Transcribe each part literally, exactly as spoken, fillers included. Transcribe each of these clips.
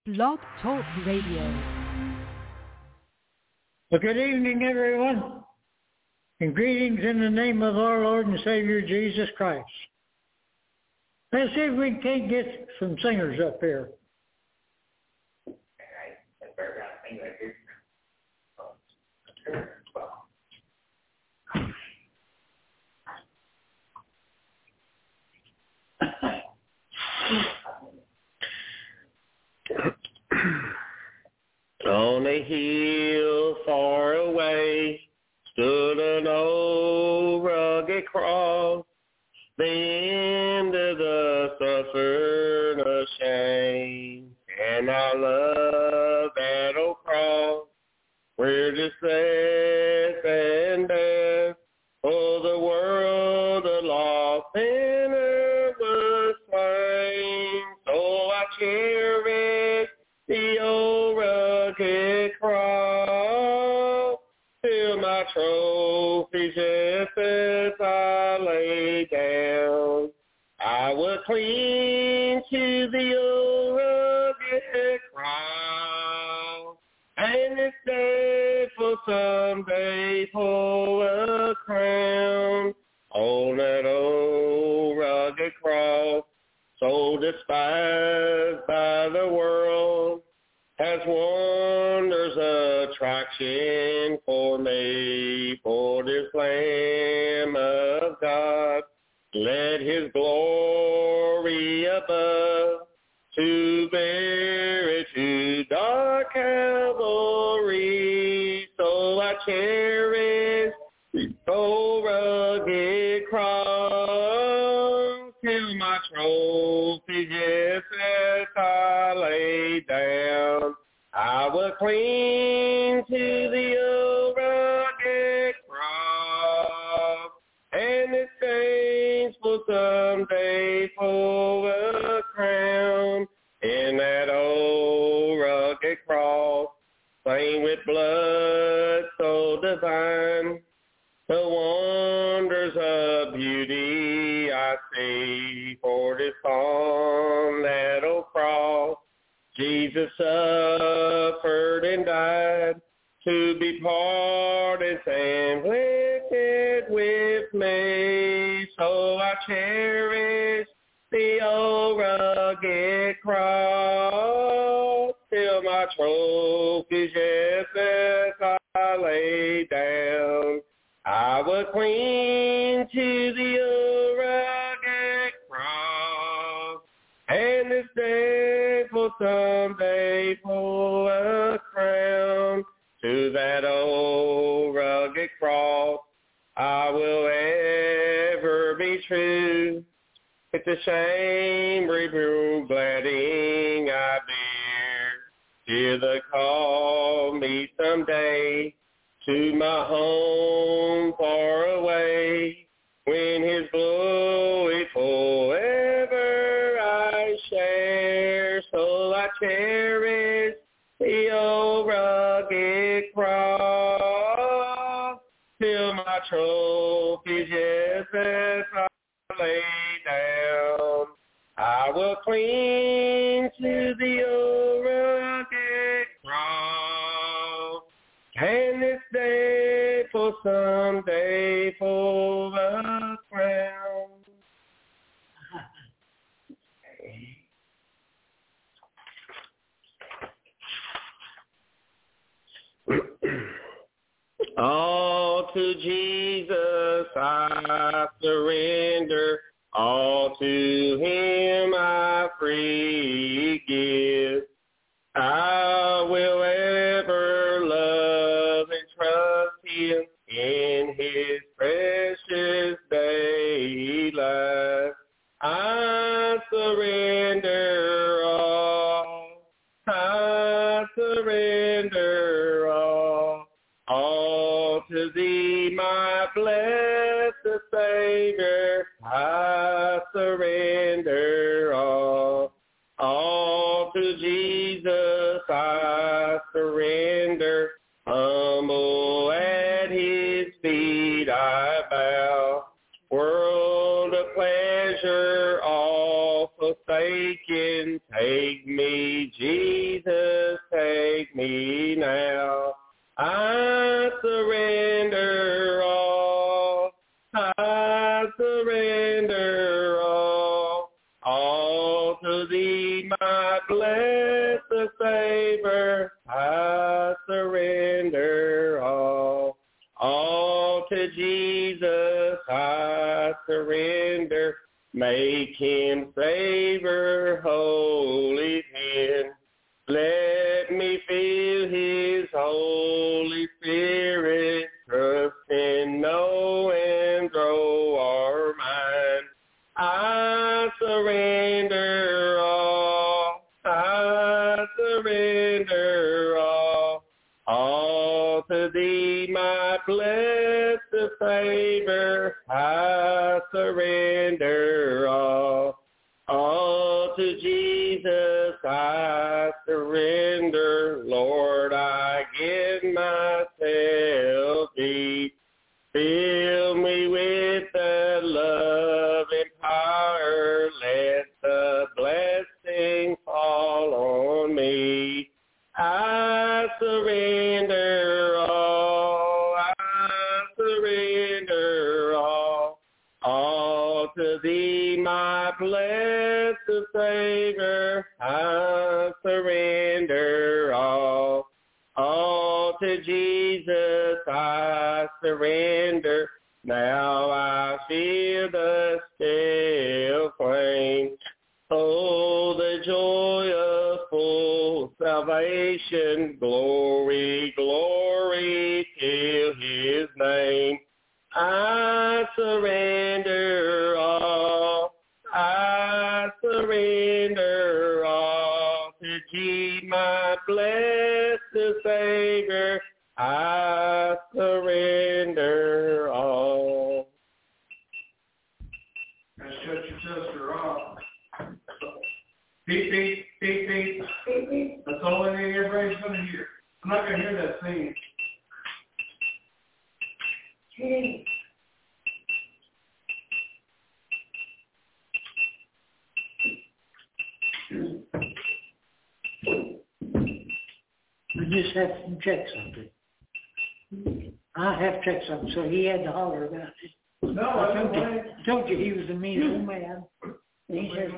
Blog Talk Radio. Well, good evening, everyone, and greetings in the name of our Lord and Savior, Jesus Christ. Let's see if we can't get some singers up here. On a hill far away stood an old rugged cross, the end of the suffering of shame. And I love that old cross where distress and death for the world a lost sinner was slain. So I cherish the old rugged cross, till my trophies just as I lay down. I would cling to the old rugged cross, and this day for someday pull a crown on that old rugged cross, so despised by the world, has wonders attraction for me. For this Lamb of God, let his glory above to bear it to dark Calvary. So I cherish the old rugged cross, till my trophy just as I lay down. I will cling to the old rugged cross, and its saints will someday pull a crown in that old rugged cross, slain with blood so divine. The wonders of beauty I see, for this on that old cross Jesus suffered and died to be pardoned and afflicted with me. So I cherish the old rugged cross, till my trophies just as I lay down. I will cling to the old rugged cross, and this day will someday pull a crown to that old rugged cross. I will ever be true. It's a shame, reproof, gladding I bear, till the call me someday to my home far away, when his glory forever I share. So I cherish the old rugged cross, till my trophy just as I lay down. I will cling to the old rugged cross, and this day for someday for the crown. All to Jesus I surrender, all to him I free give. I will ever love and trust him in his precious daily life. I surrender all, I surrender all, all to thee, my blessed Savior. I surrender all, all to Jesus I surrender. Humble at his feet I bow. World of pleasure all forsaken, take me, Jesus, me now. I surrender all. I surrender all. All to thee, my blessed Savior. I surrender all. All to Jesus I surrender. Make him savor holy pen. Let me feel his Holy Spirit. Trust and know and grow our mind. I surrender all. I surrender all. All to thee, my blessed Savior, I surrender all. All to Jesus I surrender. Lord, I give myself thee. Fill me with the love and power. Let the blessing fall on me. I surrender all. I surrender all. All to thee, my blessed Savior, I surrender all. All to Jesus I surrender. Now I feel the still flame. Oh, the joy of full salvation. Glory, glory to his name. I surrender all. I surrender all to thee, my blessed Savior. I surrender all. Now shut your sister off. Beep, beep, beep, beep. Beep, beep. That's the only thing everybody's going to hear. I'm not going to hear that singing. Hey. I just have to check something. I have checked something, so he had to holler about it. No, I I told don't you, mind. told you he was a mean old man. He says,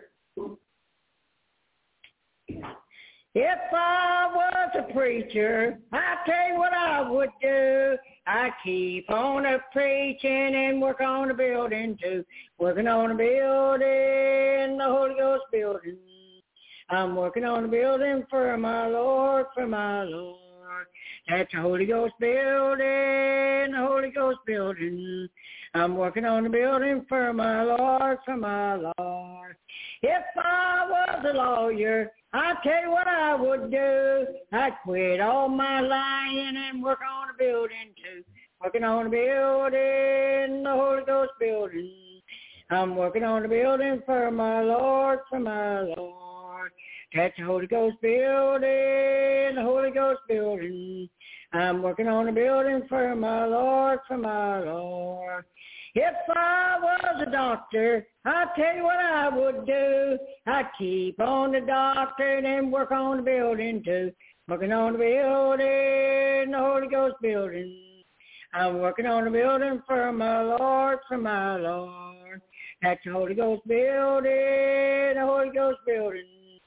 if I was a preacher, I'd tell you what I would do. I'd keep on a preaching and work on the building too. Working on the building, the Holy Ghost building. I'm working on the building for my Lord, for my Lord. That's the Holy Ghost building, the Holy Ghost building. I'm working on the building for my Lord, for my Lord. If I was a lawyer, I'd tell you what I would do. I'd quit all my lying and work on the building too. Working on the building, the Holy Ghost building. I'm working on the building for my Lord, for my Lord. That's the Holy Ghost building, the Holy Ghost building. I'm working on the building for my Lord, for my Lord. If I was a doctor, I'd tell you what I would do. I'd keep on the doctor and work on the building too. Working on the building, the Holy Ghost building. I'm working on the building for my Lord, for my Lord. That's the Holy Ghost building, the Holy Ghost building.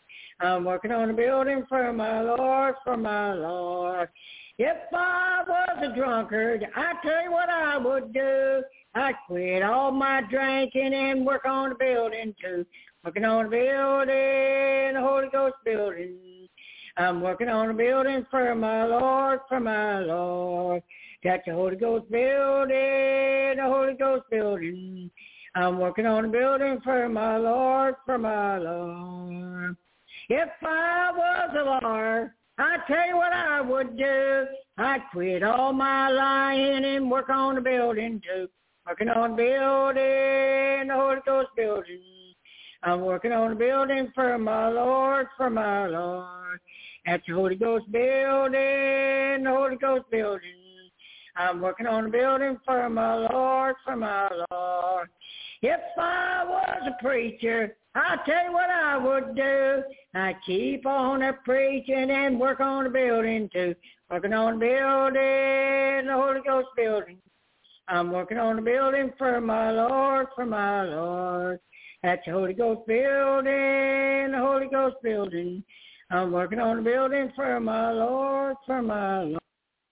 I'm working on the building for my Lord, for my Lord. If I was a drunkard, I'd tell you what I would do. I'd quit all my drinking and work on the building too. Working on the building, the Holy Ghost building. I'm working on the building for my Lord, for my Lord. That's the Holy Ghost building, the Holy Ghost building. I'm working on the building for my Lord, for my Lord. If I was a lawyer, I'd tell you what I would do. I'd quit all my lying and work on the building too. Working on the building, the Holy Ghost building. I'm working on the building for my Lord, for my Lord. That's the Holy Ghost building, the Holy Ghost building. I'm working on the building for my Lord, for my Lord. If I was a preacher, I'll tell you what I would do. I keep on a preaching and work on the building too. Working on the building, the Holy Ghost building. I'm working on the building for my Lord, for my Lord. That's the Holy Ghost building, the Holy Ghost building. I'm working on the building for my Lord, for my Lord.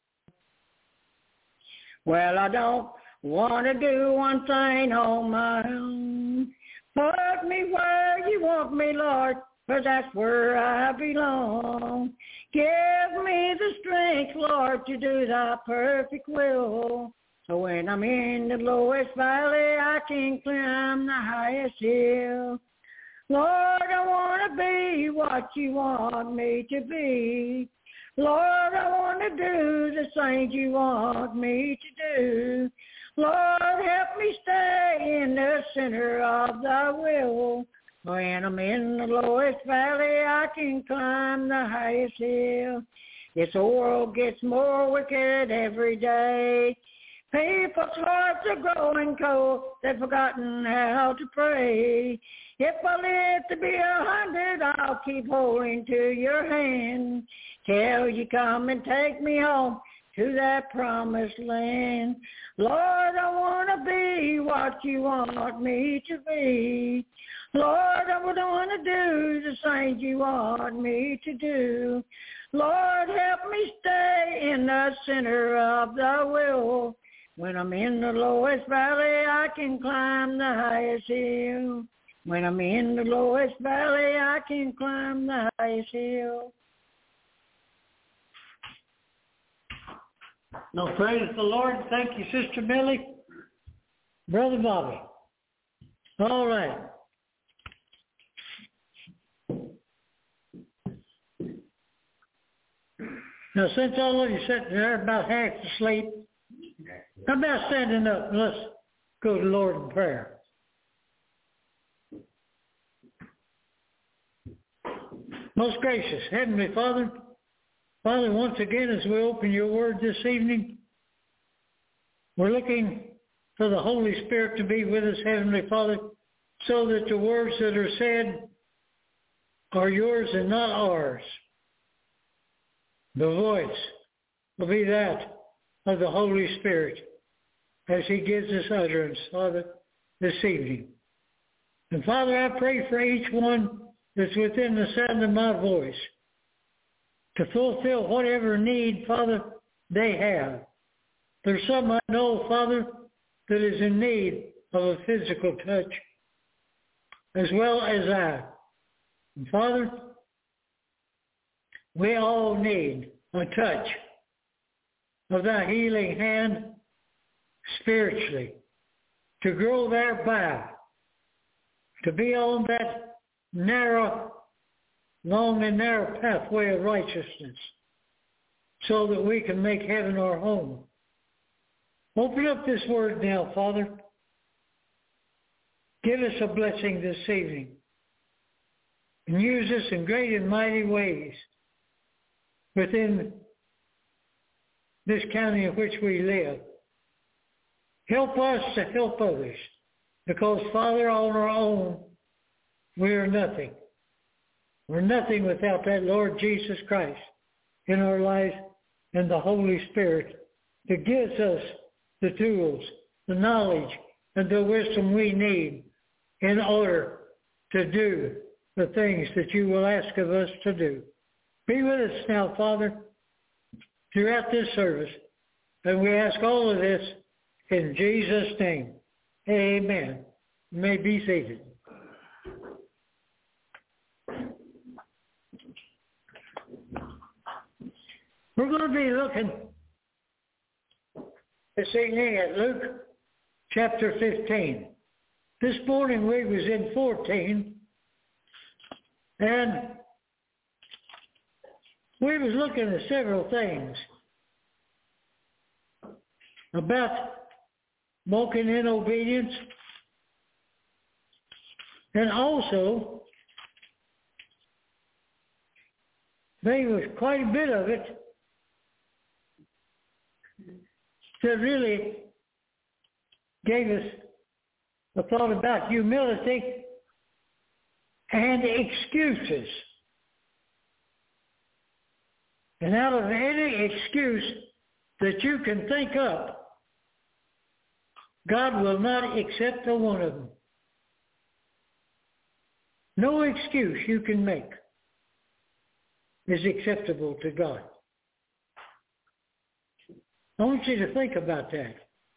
Well, I don't want to do one thing on my own. Put me where you want me, Lord, for that's where I belong. Give me the strength, Lord, to do thy perfect will. So when I'm in the lowest valley, I can climb the highest hill. Lord, I want to be what you want me to be. Lord, I want to do the things you want me to do. Lord, help me stay in the center of thy will. When I'm in the lowest valley, I can climb the highest hill. This world gets more wicked every day. People's hearts are growing cold. They've forgotten how to pray. If I live to be a hundred, I'll keep holding to your hand till you come and take me home to that promised land. Lord, I want to be what you want me to be. Lord, I would want to do the things you want me to do. Lord, help me stay in the center of the will. When I'm in the lowest valley, I can climb the highest hill. When I'm in the lowest valley, I can climb the highest hill. No, praise the Lord. Thank you, Sister Millie. Brother Bobby. All right. Now, since all of you sitting there about half asleep, how about standing up and let's go to the Lord in prayer. Most gracious Heavenly Father, Father, once again, as we open your word this evening, we're looking for the Holy Spirit to be with us, Heavenly Father, so that the words that are said are yours and not ours. The voice will be that of the Holy Spirit as he gives us utterance, Father, this evening. And Father, I pray for each one that's within the sound of my voice to fulfill whatever need, Father, they have. There's some I know, Father, that is in need of a physical touch, as well as I. And Father, we all need a touch of thy healing hand spiritually, to grow thereby, to be on that narrow, long and narrow pathway of righteousness, so that we can make heaven our home. Open up this word now, Father. Give us a blessing this evening, and use us in great and mighty ways within this county in which we live. Help us to help others, because, Father, on our own, we are nothing. We're nothing without that Lord Jesus Christ in our life and the Holy Spirit that gives us the tools, the knowledge, and the wisdom we need in order to do the things that you will ask of us to do. Be with us now, Father, throughout this service, and we ask all of this in Jesus' name. Amen. You may be seated. We're going to be looking this evening at Luke chapter fifteen. This morning we was in fourteen, and we was looking at several things about walking in obedience, and also there was quite a bit of it that really gave us a thought about humility and excuses. And out of any excuse that you can think up, God will not accept a one of them. No excuse you can make is acceptable to God. I want you to think about that.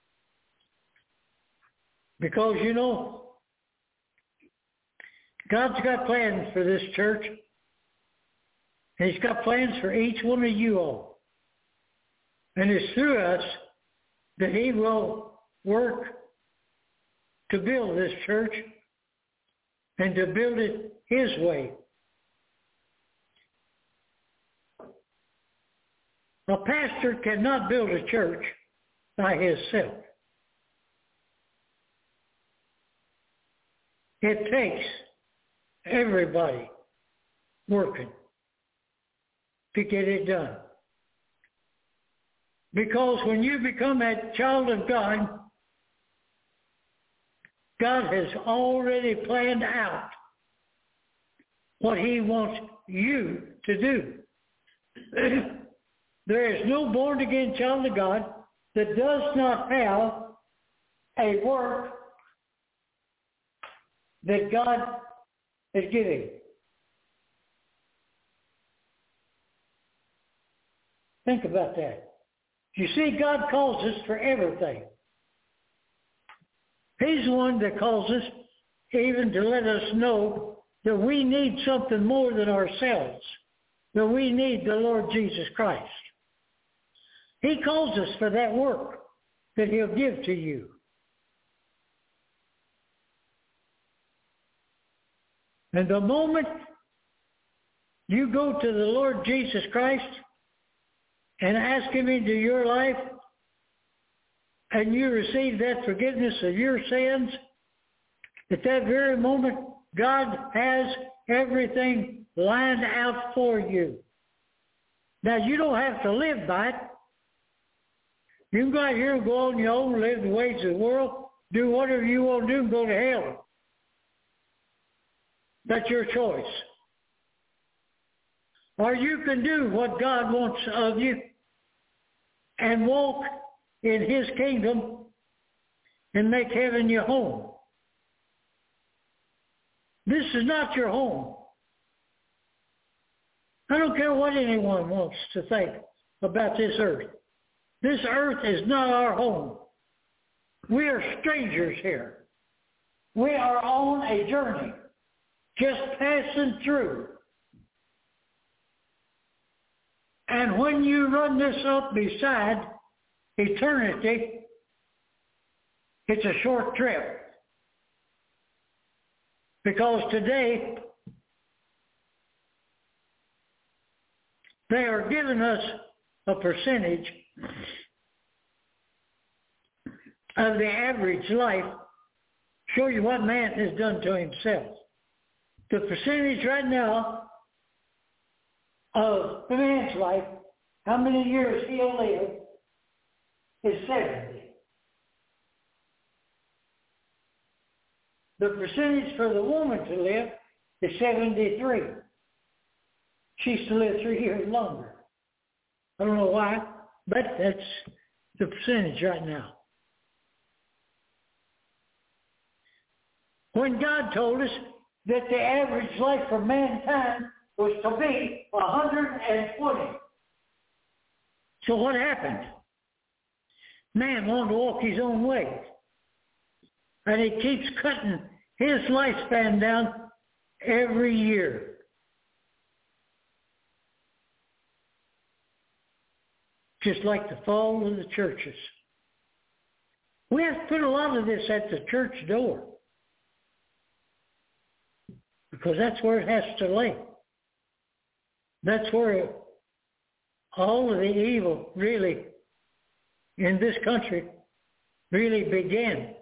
Because, you know, God's got plans for this church. And He's got plans for each one of you all. And it's through us that He will work to build this church and to build it His way. A pastor cannot build a church by himself. It takes everybody working to get it done. Because when you become a child of God, God has already planned out what He wants you to do. There is no born-again child of God that does not have a work that God is giving. Think about that. You see, God calls us for everything. He's the one that calls us even to let us know that we need something more than ourselves, that we need the Lord Jesus Christ. He calls us for that work that He'll give to you. And the moment you go to the Lord Jesus Christ and ask Him into your life, and you receive that forgiveness of your sins, at that very moment, God has everything lined out for you. Now, you don't have to live by it. You can go out here and go on your own, live the ways of the world, do whatever you want to do and go to hell. That's your choice. Or you can do what God wants of you and walk in His kingdom and make heaven your home. This is not your home. I don't care what anyone wants to think about this earth. This earth is not our home. We are strangers here. We are on a journey, just passing through. And when you run this up beside eternity, it's a short trip. Because today, they are giving us a percentage of the average life, show you what man has done to himself. The percentage right now of the man's life, how many years he'll live, is seventy. The percentage for the woman to live is seventy-three. She's to live three years longer. I don't know why, but that's the percentage right now. When God told us that the average life for mankind was to be one hundred twenty. So what happened? Man wanted to walk his own way. And he keeps cutting his lifespan down every year. Just like the fall of the churches. We have to put a lot of this at the church door. Because that's where it has to lay. That's where all of the evil really in this country really began.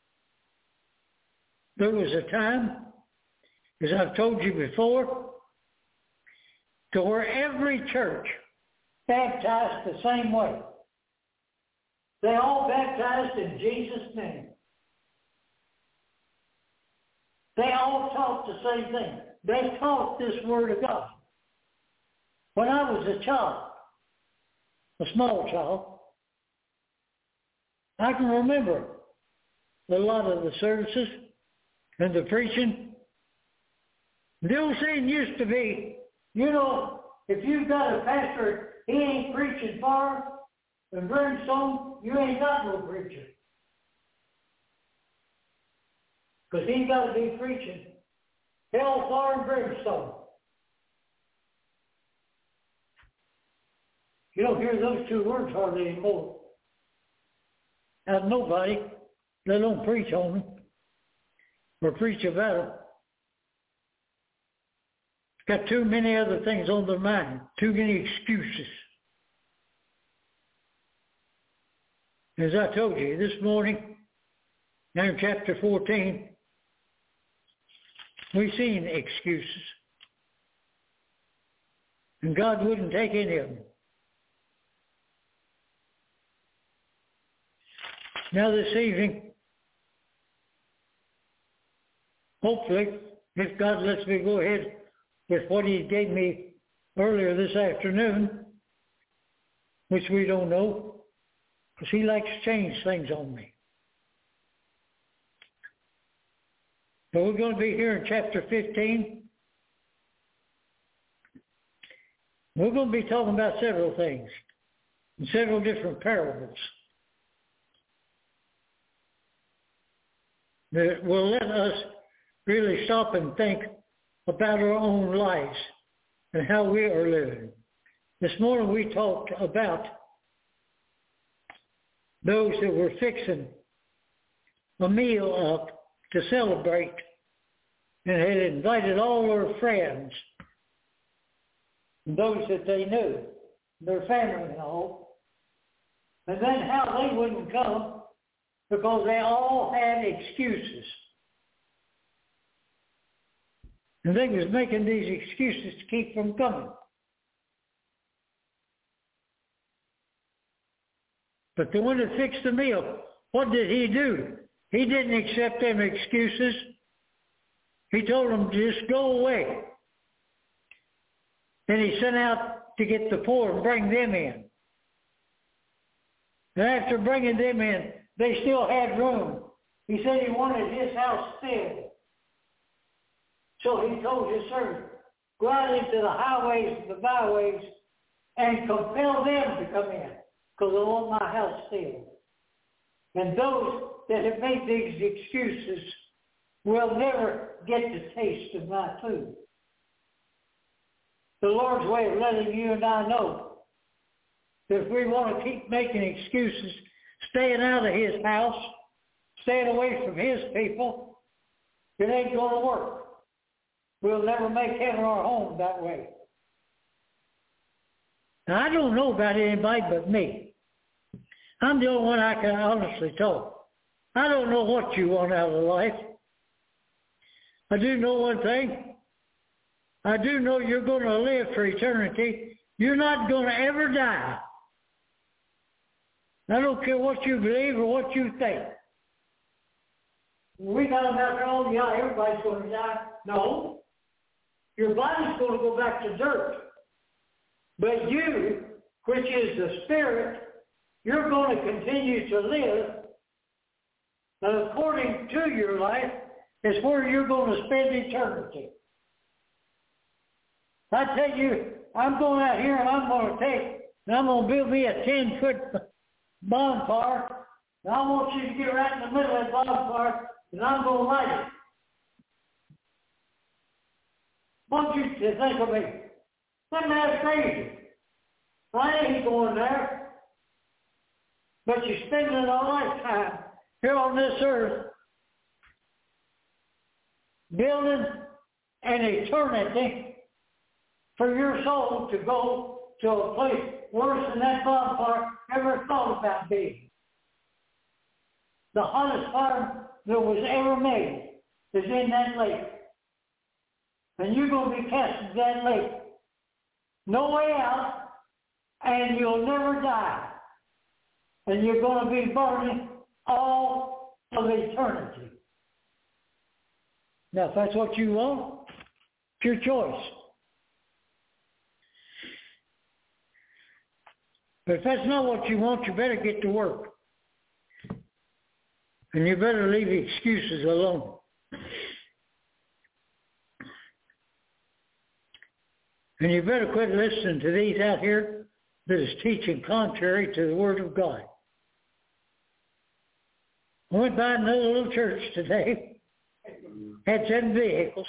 There was a time, as I've told you before, to where every church baptized the same way. They all baptized in Jesus' name. They all taught the same thing. They taught this Word of God. When I was a child, a small child, I can remember a lot of the services and the preaching. The old saying used to be, you know, if you've got a pastor, he ain't preaching fire and brimstone, you ain't got no preacher. Because he's got to be preaching hell, fire, and brimstone. You don't hear those two words hardly anymore. Out of nobody, they don't preach on them or preach about them. Got too many other things on their mind, too many excuses. As I told you this morning, now in chapter fourteen, we've seen excuses. And God wouldn't take any of them. Now this evening, hopefully, if God lets me go ahead with what he gave me earlier this afternoon, which we don't know, because he likes to change things on me. But we're going to be here in chapter fifteen. We're going to be talking about several things, and several different parables that will let us really stop and think about our own lives and how we are living. This morning we talked about those that were fixing a meal up to celebrate and had invited all their friends, those that they knew, their family and all, and then how they wouldn't come because they all had excuses. And they was making these excuses to keep from coming. But the one that fixed the meal, what did he do? He didn't accept them excuses. He told them to just go away. Then he sent out to get the poor and bring them in. And after bringing them in, they still had room. He said he wanted his house filled. So he told his servant, go out into the highways and the byways and compel them to come in, because I want my house filled. And those that have made these excuses will never get to taste of my food. The Lord's way of letting you and I know that if we want to keep making excuses, staying out of his house, staying away from his people, it ain't going to work. We'll never make heaven our home that way. Now, I don't know about anybody but me. I'm the only one I can honestly talk. I don't know what you want out of life. I do know one thing. I do know you're going to live for eternity. You're not going to ever die. I don't care what you believe or what you think. We got about, oh yeah, everybody's going to die. No. Your body's going to go back to dirt. But you, which is the spirit, you're going to continue to live. And according to your life is where you're going to spend eternity. I tell you, I'm going out here and I'm going to take, and I'm going to build me a ten-foot bonfire, and I want you to get right in the middle of that bonfire, and I'm going to light it. What you to think of me? That man's crazy. I ain't going there. But you're spending a lifetime here on this earth building an eternity for your soul to go to a place worse than that bonfire ever thought about being. The hottest fire that was ever made is in that lake. And you're going to be cast into that lake. No way out, and you'll never die. And you're going to be burning all of eternity. Now, if that's what you want, it's your choice. But if that's not what you want, you better get to work. And you better leave the excuses alone. And you better quit listening to these out here that is teaching contrary to the Word of God. I went by another little church today, had seven vehicles.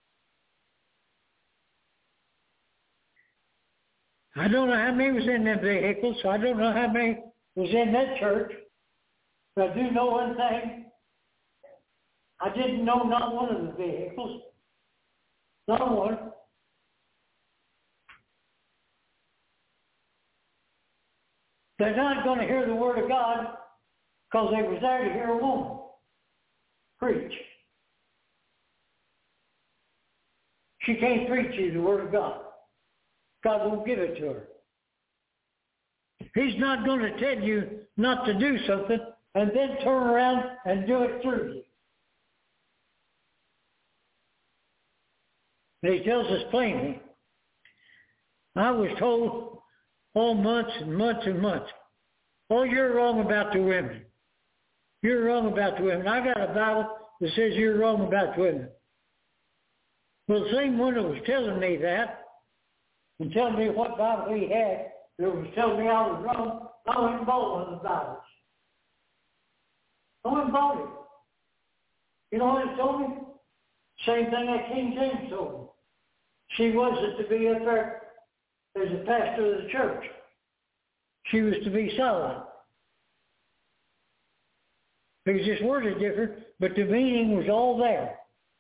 I don't know how many was in them vehicles, so I don't know how many was in that church. But I do know one thing. I didn't know not one of the vehicles. Not one. They're not going to hear the Word of God because they was there to hear a woman preach. She can't preach you the Word of God. God won't give it to her. He's not going to tell you not to do something and then turn around and do it through you. And he tells us plainly, I was told all months and months and months, oh, you're wrong about the women. You're wrong about the women. I got a Bible that says you're wrong about the women. Well, the same one that was telling me that and telling me what Bible he had that was telling me I was wrong, I went and bought one of the Bibles. I went and bought it. You know what it told me? Same thing that King James told me. She wasn't to be up there as a pastor of the church. She was to be silent. It was just worded different, but the meaning was all there.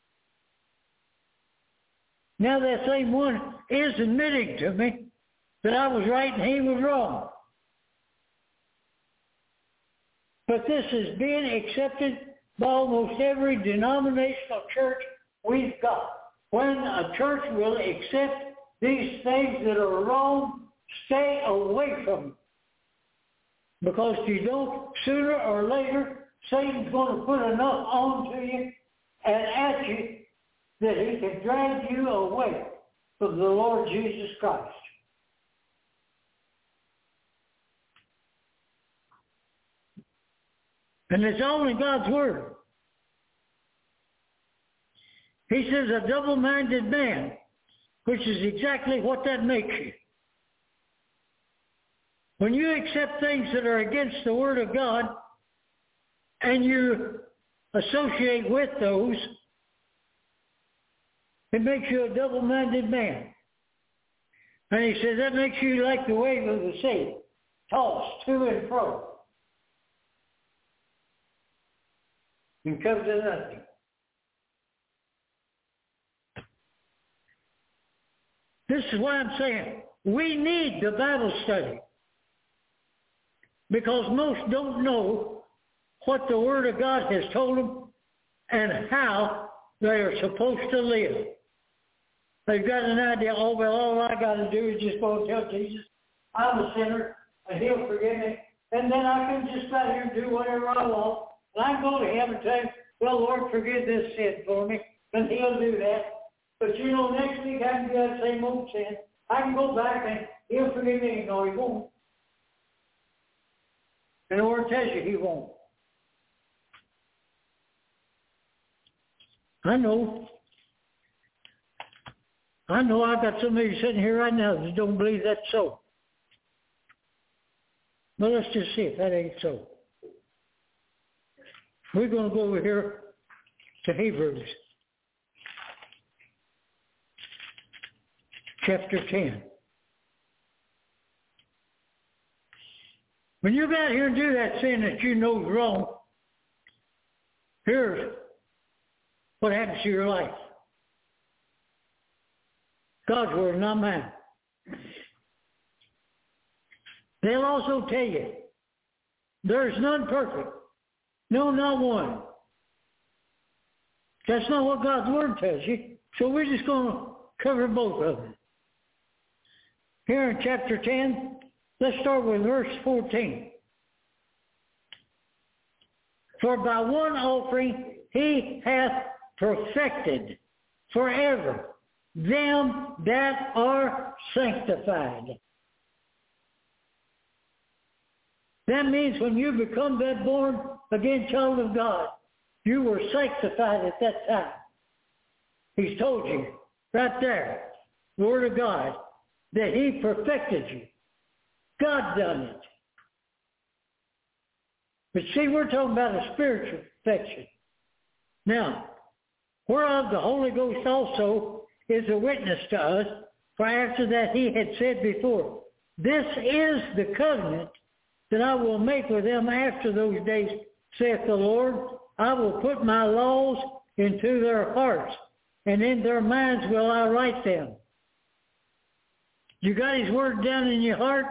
Now that same one is admitting to me that I was right and he was wrong. But this is being accepted by almost every denominational church we've got. When a church will accept these things that are wrong, stay away from them. Because if you don't, sooner or later, Satan's going to put enough onto you and at you that he can drag you away from the Lord Jesus Christ. And it's all in God's Word. He says a double-minded man, which is exactly what that makes you. When you accept things that are against the Word of God and you associate with those, it makes you a double-minded man. And he says that makes you like the wave of the sea, tossed to and fro, and comes to nothing. This is why I'm saying we need the Bible study. Because most don't know what the Word of God has told them and how they are supposed to live. They've got an idea, oh, well, all I got to do is just go and tell Jesus, I'm a sinner, and he'll forgive me, and then I can just sit here and do whatever I want, and I can go to him and say, well, Lord, forgive this sin for me, and he'll do that. But, you know, next week I can do that same old sin. I can go back and he'll forgive me, and no, he won't. And the Word tells you he won't. I know. I know I've got somebody sitting here right now that don't believe that's so. But let's just see if that ain't so. We're going to go over here to Hebrews chapter ten. When you go out here and do that sin that you know is wrong, here's what happens to your life. God's Word, not mine. They'll also tell you, there's none perfect. No, not one. That's not what God's Word tells you. So we're just going to cover both of them. Here in chapter ten, let's start with verse fourteen. For by one offering he hath perfected forever them that are sanctified. That means when you become that born again child of God, you were sanctified at that time. He's told you right there, Word of God, that He perfected you. God done it. But see, we're talking about a spiritual perfection. Now, whereof the Holy Ghost also is a witness to us, for after that He had said before, this is the covenant that I will make with them after those days, saith the Lord. I will put my laws into their hearts, and in their minds will I write them. You got His Word down in your heart?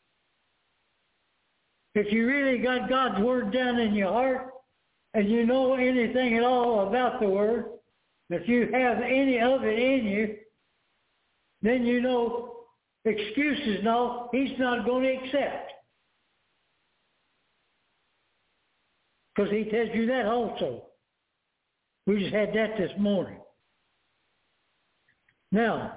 If you really got God's Word down in your heart, and you know anything at all about the Word, if you have any of it in you, then you know excuses and all, He's not going to accept. Because He tells you that also. We just had that this morning. Now,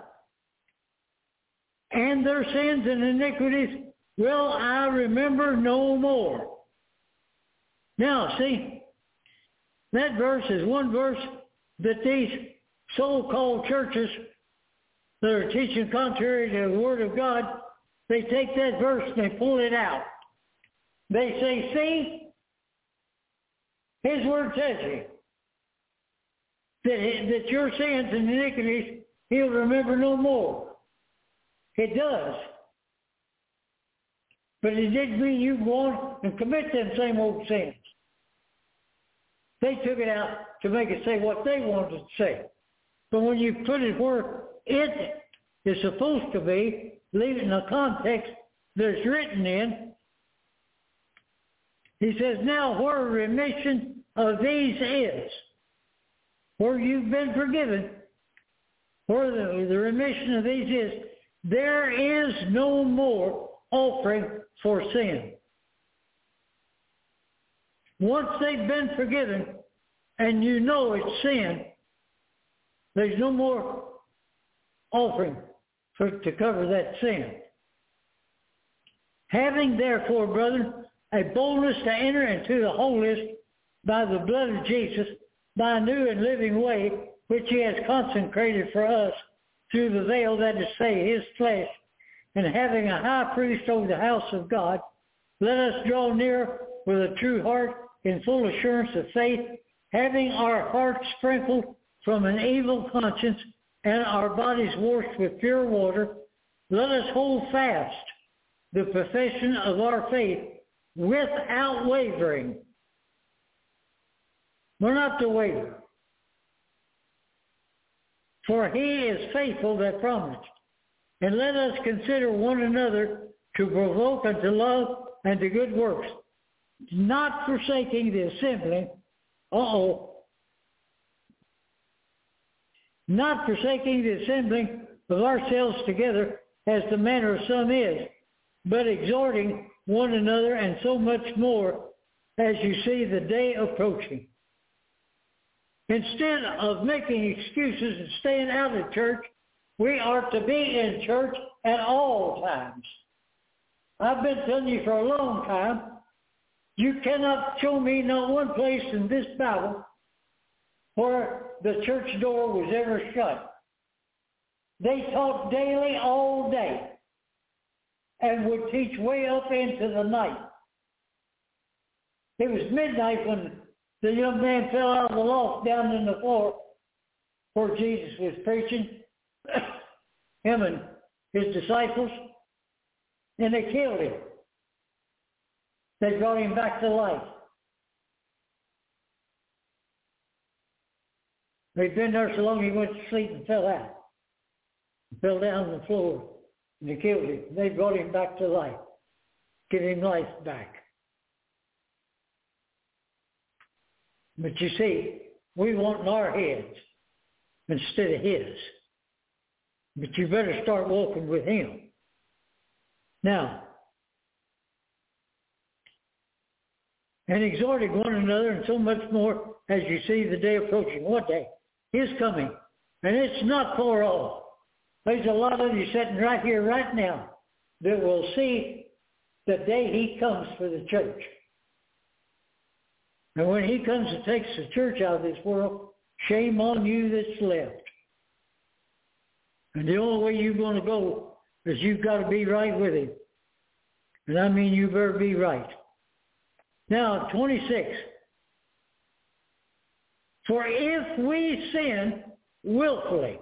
and their sins and iniquities will I remember no more. Now, see, that verse is one verse that these so-called churches that are teaching contrary to the Word of God, they take that verse and they pull it out. They say, see, His Word tells you that, that your sins and iniquities He'll remember no more. It does. But it didn't mean you go on and commit them same old sins. They took it out to make it say what they wanted to say. But when you put it where it is supposed to be, leave it in a context that it's written in, He says, now where remission of these is, where you've been forgiven, where the, the remission of these is, there is no more offering for sin. Once they've been forgiven and you know it's sin, there's no more offering for, to cover that sin. Having therefore, brethren, a boldness to enter into the holiest by the blood of Jesus, by a new and living way, which He has consecrated for us through the veil, that is to say, His flesh, and having a high priest over the house of God, let us draw near with a true heart in full assurance of faith, having our hearts sprinkled from an evil conscience and our bodies washed with pure water. Let us hold fast the profession of our faith without wavering. We're not to waver. For He is faithful that promised. And let us consider one another to provoke unto love and to good works, not forsaking the assembling, uh-oh, not forsaking the assembling of ourselves together as the manner of some is, but exhorting one another, and so much more as you see the day approaching. Instead of making excuses and staying out of church, we are to be in church at all times. I've been telling you for a long time, you cannot show me not one place in this Bible where the church door was ever shut. They taught daily all day and would teach way up into the night. It was midnight when the young man fell out of the loft down in the floor where Jesus was preaching, him and his disciples, and they killed him. They brought him back to life. They'd been there so long he went to sleep and fell out. Fell down on the floor, and they killed him. They brought him back to life, give him life back. But you see, we want in our heads instead of His. But you better start walking with Him. Now, and exhorting one another, and so much more as you see the day approaching. What day? His coming. And it's not far off. There's a lot of you sitting right here, right now, that will see the day he comes for the church. And when he comes and takes the church out of this world, shame on you that's left. And the only way you're going to go is you've got to be right with him. And I mean you better be right. Now, twenty-six. For if we sin willfully,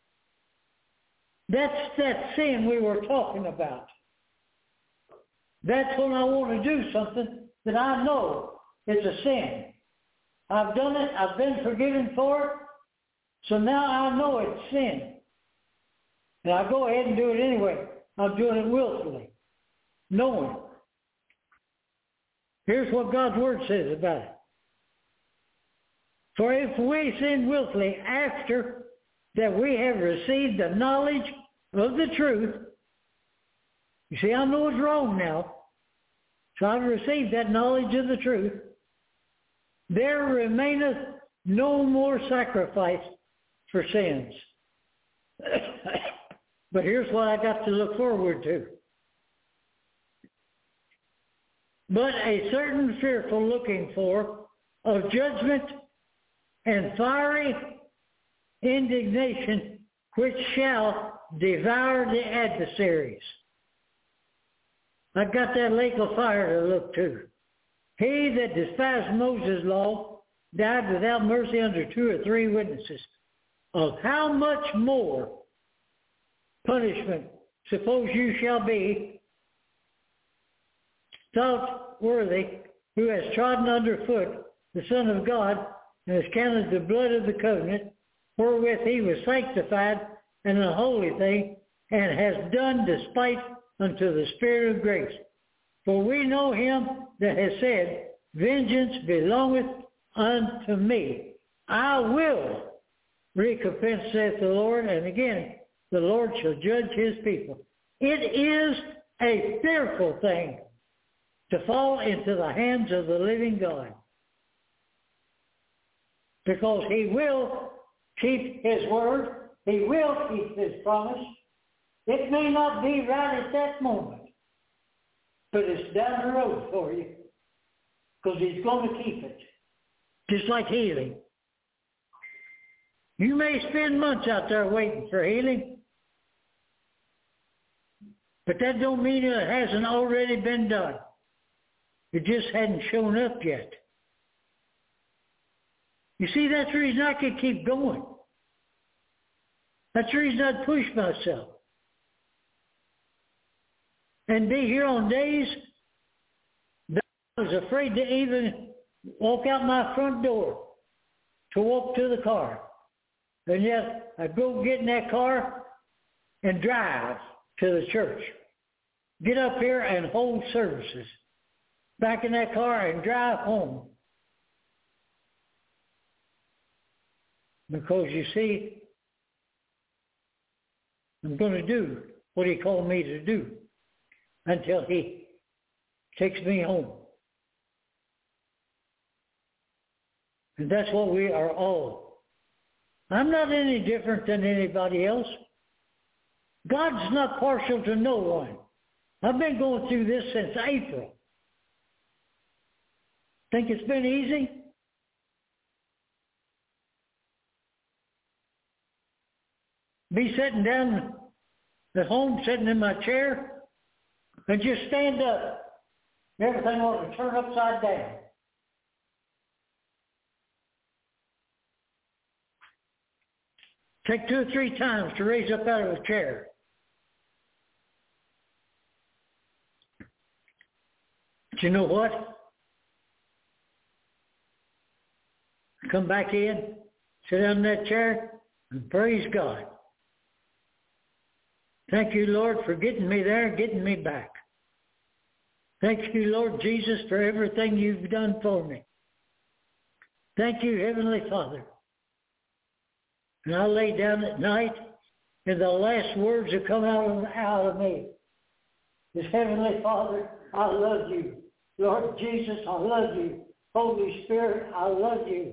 that's that sin we were talking about. That's when I want to do something that I know is a sin. I've done it. I've been forgiven for it. So now I know it's sin. And I go ahead and do it anyway. I'm doing it willfully, knowing. Here's what God's Word says about it. For if we sin willfully after that we have received the knowledge of the truth, you see, I know it's wrong now, so I've received that knowledge of the truth, there remaineth no more sacrifice for sins. But here's what I got to look forward to. But a certain fearful looking for of judgment and fiery indignation which shall devour the adversaries. I've got that lake of fire to look to. He that despised Moses' law died without mercy under two or three witnesses. Of how much more punishment suppose you shall be thought worthy, who has trodden under foot the Son of God, and has counted the blood of the covenant, wherewith he was sanctified in a holy thing, and has done despite unto the Spirit of grace. For we know him that has said, vengeance belongeth unto me. I will recompense, saith the Lord. And again, the Lord shall judge his people. It is a fearful thing to fall into the hands of the living God, because he will keep his word. He will keep his promise. It may not be right at that moment, but it's down the road for you, because he's going to keep it. Just like healing. You may spend months out there waiting for healing, but that don't mean it hasn't already been done. It just hadn't shown up yet. You see, that's the reason I could keep going. That's the reason I'd push myself. And be here on days that I was afraid to even walk out my front door to walk to the car. And yet I'd go get in that car and drive to the church. Get up here and hold services. Back in that car and drive home. Because you see, I'm going to do what he called me to do until he takes me home. And that's what we are all. I'm not any different than anybody else. God's not partial to no one. I've been going through this since April. Think it's been easy? Be sitting down at home, sitting in my chair, and just stand up. Everything ought to turn upside down. Take two or three times to raise up out of a chair. But you know what? Come back in, sit down in that chair, and praise God. Thank you, Lord, for getting me there and getting me back. Thank you, Lord Jesus, for everything you've done for me. Thank you, Heavenly Father. And I lay down at night, and the last words that come out of, out of me is, Heavenly Father, I love you, Lord Jesus, I love you. Holy Spirit, I love you.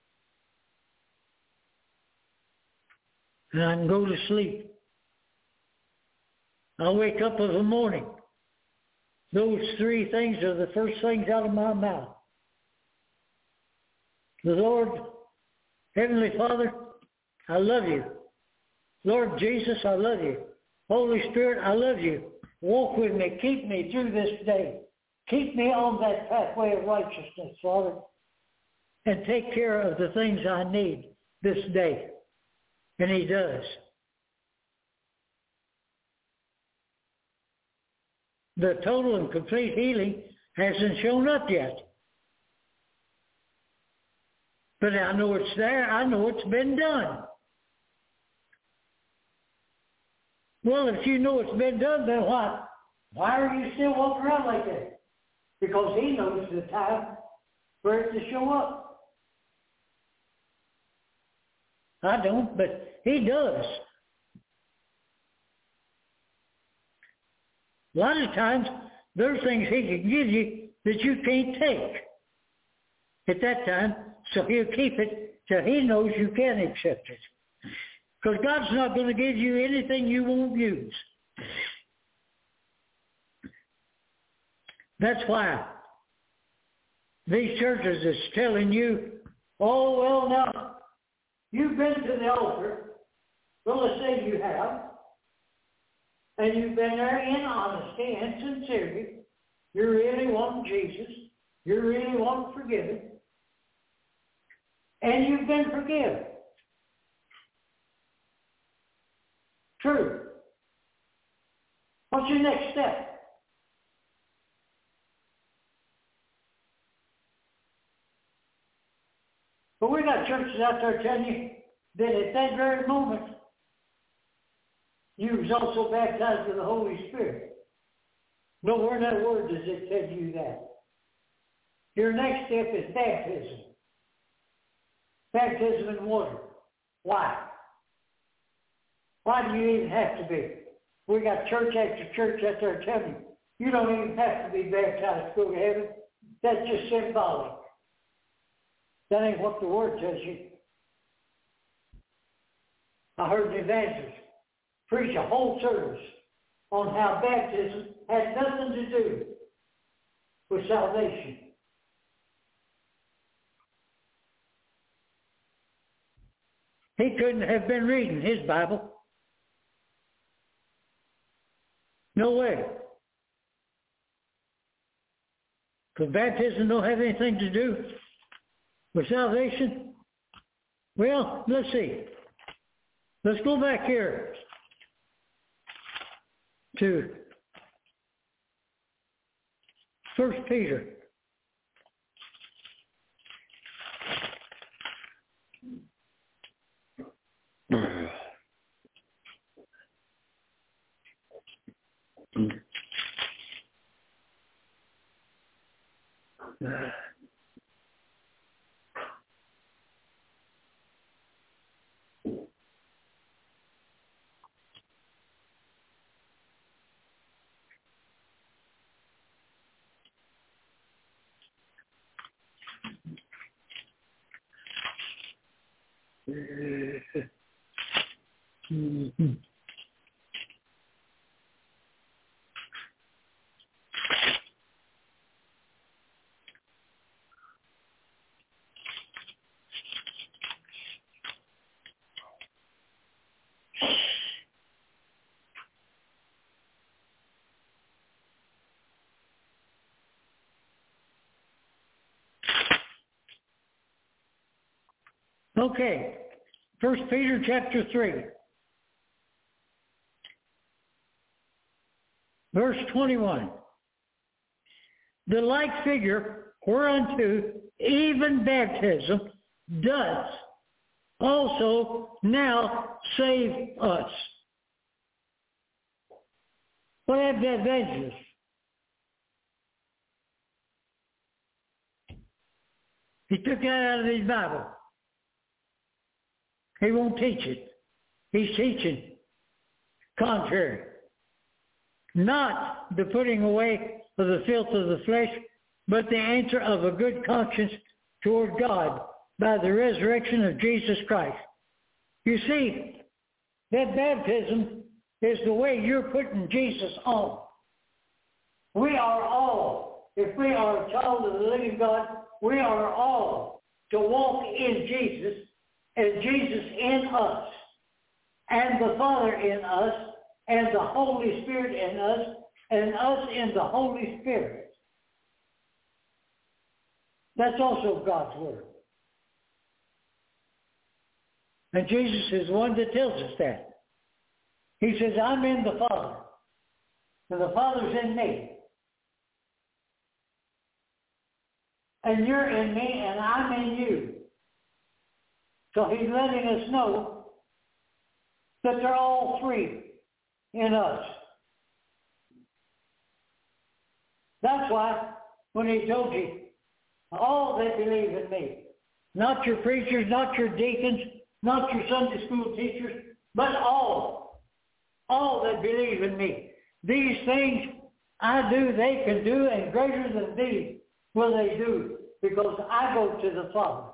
And I can go to sleep. I wake up in the morning. Those three things are the first things out of my mouth. The Lord, Heavenly Father, I love you. Lord Jesus, I love you. Holy Spirit, I love you. Walk with me. Keep me through this day. Keep me on that pathway of righteousness, Father. And take care of the things I need this day. And He does. The total and complete healing hasn't shown up yet. But I know it's there. I know it's been done. Well, if you know it's been done, then why? Why are you still walking around like that? Because He knows the time for it to show up. I don't, but He does. A lot of times, there's things He can give you that you can't take at that time, so He'll keep it till He knows you can accept it. Because God's not going to give you anything you won't use. That's why these churches is telling you, oh, well, now, you've been to the altar. Well, let's say you have. And you've been there in honesty and sincerity. You really want Jesus. You really want forgiven. And you've been forgiven. True. What's your next step? But we got churches out there telling you that at that very moment, you was also baptized with the Holy Spirit. Nowhere in that word does it tell you that. Your next step is baptism. Baptism in water. Why? Why do you even have to be? We got church after church out there telling you, you don't even have to be baptized to go to heaven. That's just symbolic. That ain't what the Word tells you. I heard an evangelist preach a whole service on how baptism had nothing to do with salvation. He couldn't have been reading his Bible. No way. Because baptism don't have anything to do with salvation. Well, let's see. Let's go back here to First Peter. Mm-hmm. Okay, First Peter chapter three, verse twenty-one. The like figure whereunto even baptism does also now save us. What have that evangelist? He took that out of his Bible. He won't teach it. He's teaching contrary. Not the putting away of the filth of the flesh but the answer of a good conscience toward God by the resurrection of Jesus Christ. You see, that baptism is the way you're putting Jesus on. We are all, if we are a child of the living God, we are all to walk in Jesus as Jesus in us, and the Father in us, and the Holy Spirit in us, and us in the Holy Spirit. That's also God's Word. And Jesus is the one that tells us that. He says, I'm in the Father, and the Father's in me. And you're in me, and I'm in you. So he's letting us know that they're all three in us. That's why when he told you, all that believe in me, not your preachers, not your deacons, not your Sunday school teachers, but all, all that believe in me. These things I do, they can do, and greater than these will they do, because I go to the Father.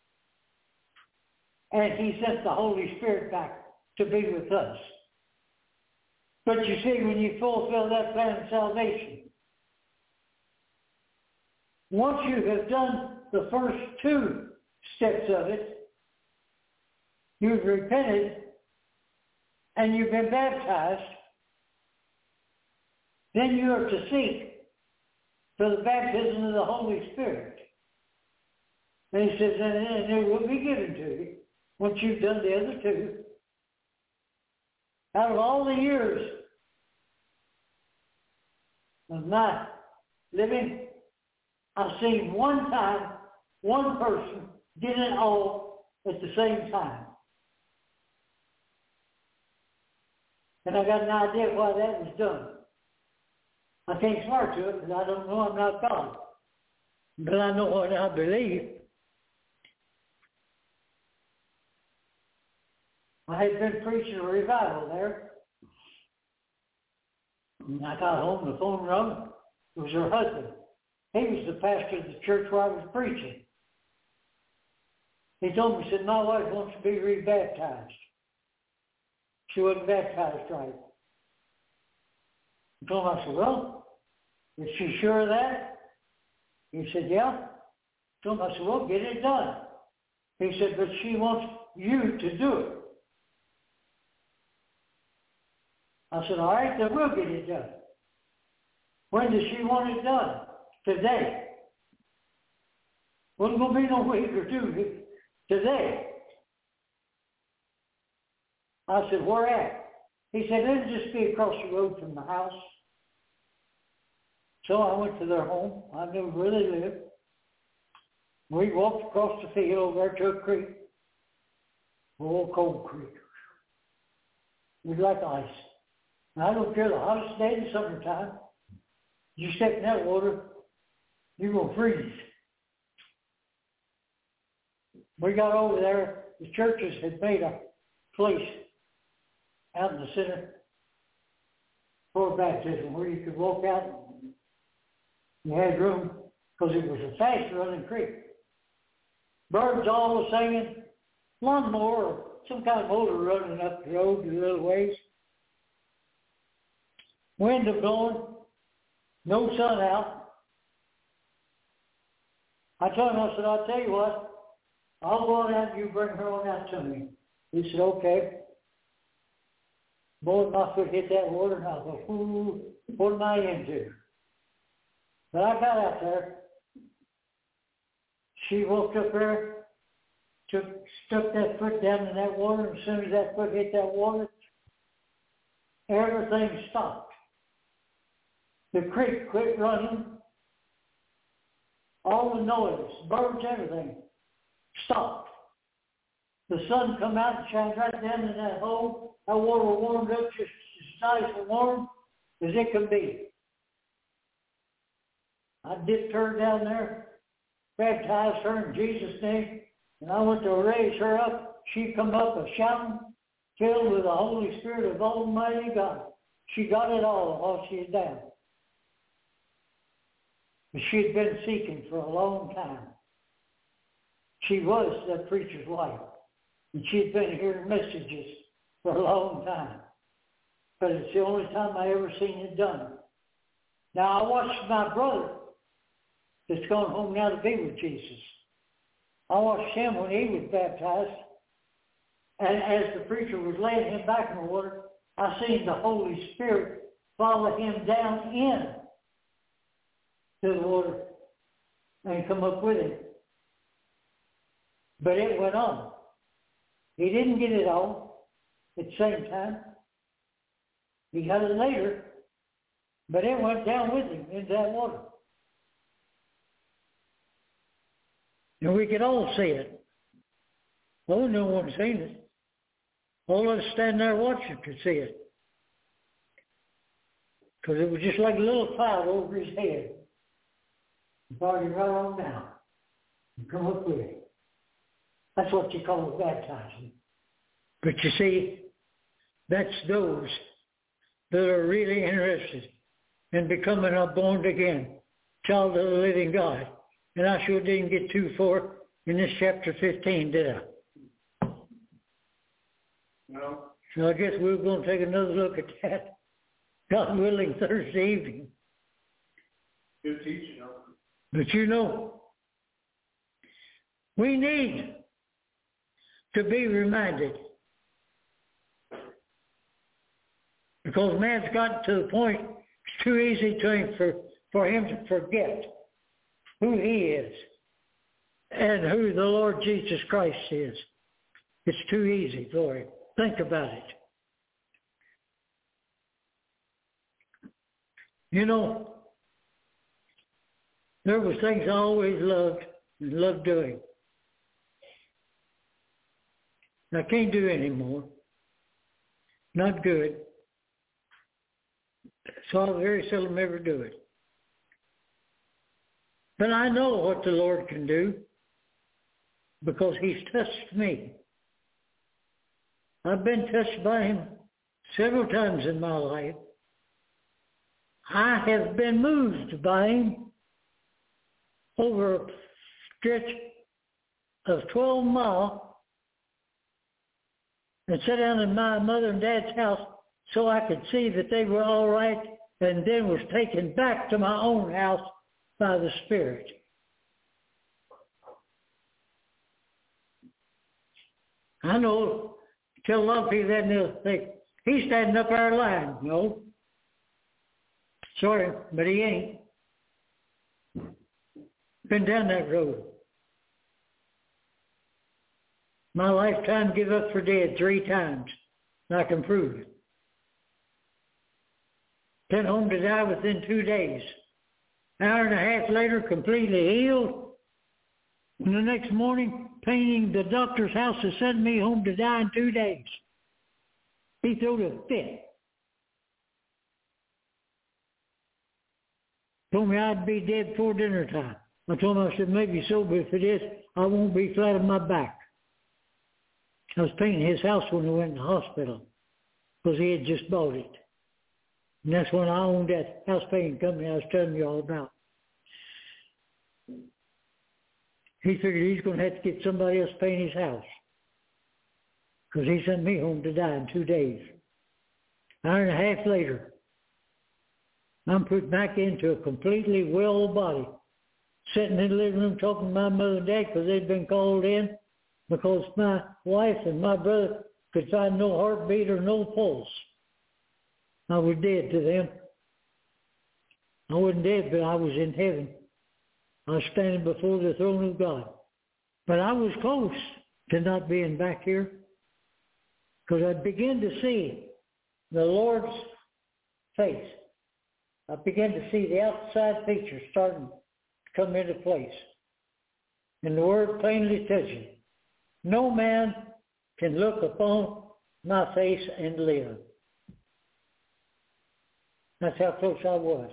And he sent the Holy Spirit back to be with us. But you see, when you fulfill that plan of salvation, once you have done the first two steps of it, you've repented and you've been baptized, then you are to seek for the baptism of the Holy Spirit. And he says, and, and it will be given to you once you've done the other two. Out of all the years of my living, I've seen one time, one person did it all at the same time. And I got an idea why that was done. I can't swear to it because I don't know, I'm not God. But I know what I believe. I had been preaching a revival there. And I got home, the phone rung. It was her husband. He was the pastor of the church where I was preaching. He told me, he said, my wife wants to be rebaptized. She wasn't baptized right. I told him, I said, well, is she sure of that? He said, yeah. I told him, I said, well, get it done. He said, but she wants you to do it. I said, all right, then we'll get it done. When does she want it done? Today. Wasn't going to be no week or two. Today. I said, where at? He said, it'll just be across the road from the house. So I went to their home. I knew where they lived. We walked across the field over there to a creek. Old cold creek. It was like ice. And I don't care the hottest day in the summertime. You step in that water, you're going to freeze. We got over there. The churches had made a place out in the center for baptism where you could walk out. You had room because it was a fast-running creek. Birds all were singing, lawnmower or some kind of motor running up the road a little ways. Wind blowing, no sun out. I told him, I said, I'll tell you what, I'll go on out and you bring her on out to me. He said, okay. Boy, my foot hit that water and I thought, ooh, what am I into? But I got out there. She walked up there, took, stuck that foot down in that water, and as soon as that foot hit that water, everything stopped. The creek quit running. All the noise, birds, everything stopped. The sun come out and shined right down in that hole. That water warmed up just as nice and warm as it could be. I dipped her down there, baptized her in Jesus' name, and I went to raise her up. She come up a shouting, filled with the Holy Spirit of Almighty God. She got it all while she was down. But she had been seeking for a long time. She was that preacher's wife. And she had been hearing messages for a long time. But it's the only time I ever seen it done. Now, I watched my brother that's gone home now to be with Jesus. I watched him when he was baptized. And as the preacher was laying him back in the water, I seen the Holy Spirit follow him down in to the water and come up with him. But it went on. He didn't get it all at the same time. He got it later, but it went down with him into that water. And we could all see it. Oh, no one seen it. All of us standing there watching could see it. Because it was just like a little cloud over his head. He brought him right on down and come up with it. That's what you call baptizing. But you see, that's those that are really interested in becoming a born-again child of the living God. And I sure didn't get too far in this chapter fifteen, did I? No. So I guess we're going to take another look at that, God willing, Thursday evening. Good teaching. But you know, we need to be reminded. Because man's gotten to the point, it's too easy to him for, for him to forget who he is and who the Lord Jesus Christ is. It's too easy for him. Think about it. You know, there was things I always loved and loved doing. I can't do anymore. Not good. So I very seldom ever do it. But I know what the Lord can do because he's touched me. I've been touched by him several times in my life. I have been moved by him over a stretch of twelve miles and sat down in my mother and dad's house so I could see that they were all right, and then was taken back to my own house by the Spirit. I know, tell a lot of people that and they'll think, he's standing up our line. No. Sorry, but he ain't. Been down that road. My lifetime give up for dead three times. I can prove it. Sent home to die within two days. An hour and a half later, completely healed. And the next morning, painting the doctor's house to send me home to die in two days. He threw a fit. Told me I'd be dead before dinner time. I told him, I said, maybe so, but if it is, I won't be flat on my back. I was painting his house when he went to the hospital because he had just bought it. And that's when I owned that house painting company I was telling you all about. He figured he's going to have to get somebody else to paint his house because he sent me home to die in two days. An hour and a half later, I'm put back into a completely well body, sitting in the living room talking to my mother and dad because they'd been called in because my wife and my brother could find no heartbeat or no pulse. I was dead to them. I wasn't dead, but I was in heaven. I was standing before the throne of God. But I was close to not being back here because I began to see the Lord's face. I began to see the outside features starting to come into place. And the word plainly tells you, no man can look upon my face and live. That's how close I was.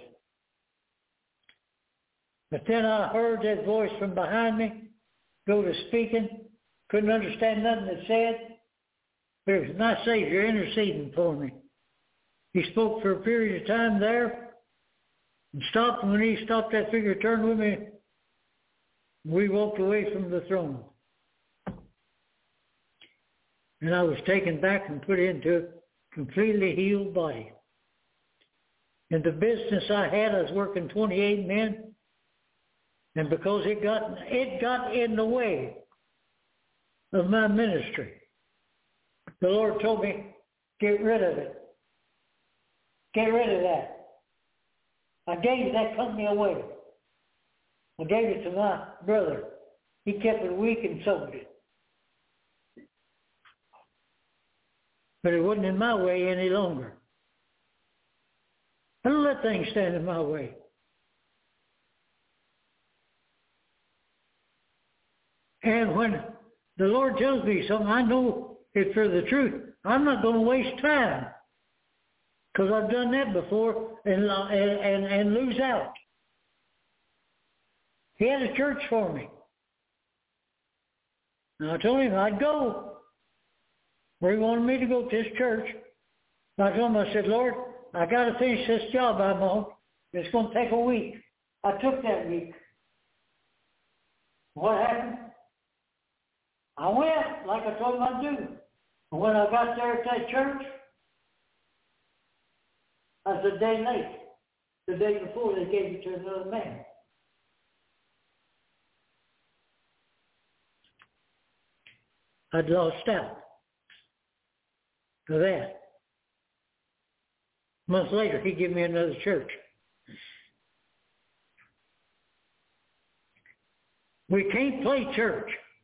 But then I heard that voice from behind me go to speaking. Couldn't understand nothing it said. But it was my Savior interceding for me. He spoke for a period of time there. And stopped, when he stopped that figure, turned with me, we walked away from the throne. And I was taken back and put into a completely healed body. In the business I had, I was working twenty-eight men. And because it got, it got in the way of my ministry, the Lord told me, get rid of it. Get rid of that. I gave that company away. I gave it to my brother. He kept it weak and sold it. But it wasn't in my way any longer. I don't let things stand in my way. And when the Lord tells me something, I know it's for the truth. I'm not going to waste time, because I've done that before and, and, and, and lose out. He had a church for me. And I told him I'd go where he wanted me to go, to this church. I told him, I said, Lord, I got to finish this job I'm on. It's going to take a week. I took that week. What happened? I went like I told him I'd do. And when I got there at that church, I was a day late. The day before, they gave it to another man. I'd lost out for that. A month later, he gave me another church. We can't play church,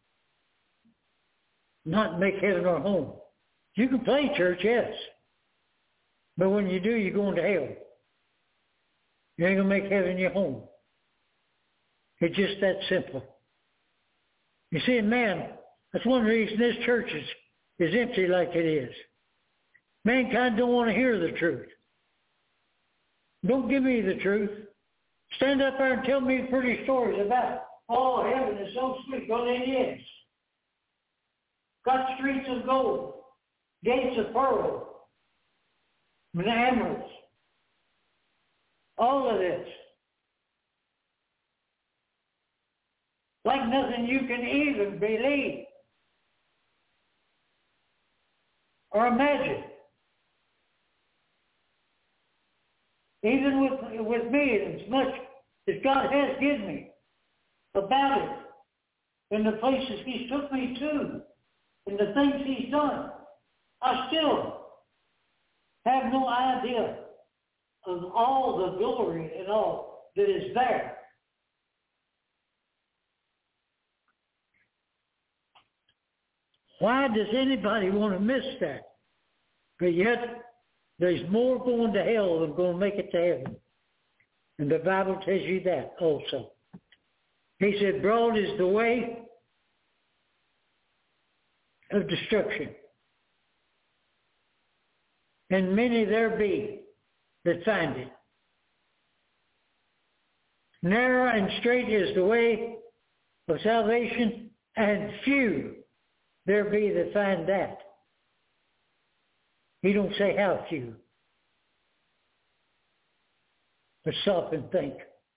not make heaven our home. You can play church, yes. But when you do, you're going to hell. You ain't going to make heaven your home. It's just that simple. You see, man, that's one reason this church is, is empty like it is. Mankind don't want to hear the truth. Don't give me the truth. Stand up there and tell me pretty stories about, oh, heaven is so sweet. Well, it is. Got streets of gold, gates of pearl, and emeralds. All of this. Like nothing you can even believe or imagine. Even with, with me, as much as God has given me about it, and the places He's took me to, and the things He's done, I still have no idea of all the glory and all that is there. Why does anybody want to miss that? But yet, there's more going to hell than going to make it to heaven. And the Bible tells you that also. He said, broad is the way of destruction, and many there be that find it. Narrow and straight is the way of salvation, and few there be that find that. He don't say how few. But stop and think.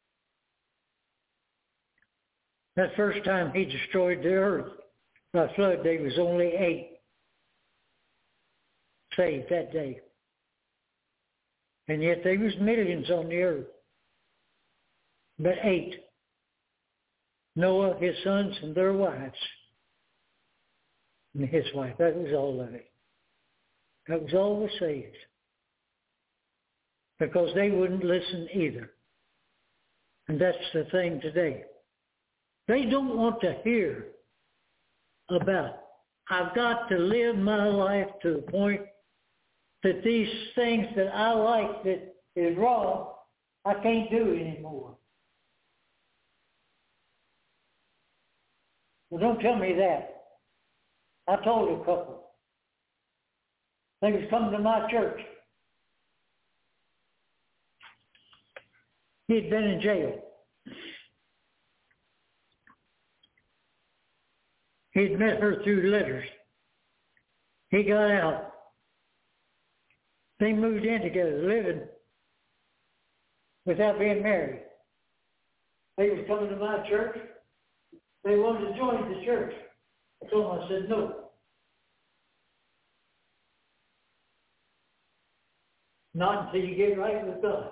That first time He destroyed the earth by flood, there was only eight saved that day. And yet there was millions on the earth. But eight. Noah, his sons, and their wives. And his wife. That was all of it. That was all was saved. Because they wouldn't listen either. And that's the thing today. They don't want to hear about, I've got to live my life to the point that these things that I like that is wrong, I can't do anymore. Well, don't tell me that. I told a couple. They was coming to my church. He'd been in jail. He'd met her through letters. He got out. They moved in together, living without being married. They was coming to my church. They wanted to join the church. I told them, I said, no. Not until you get right with God.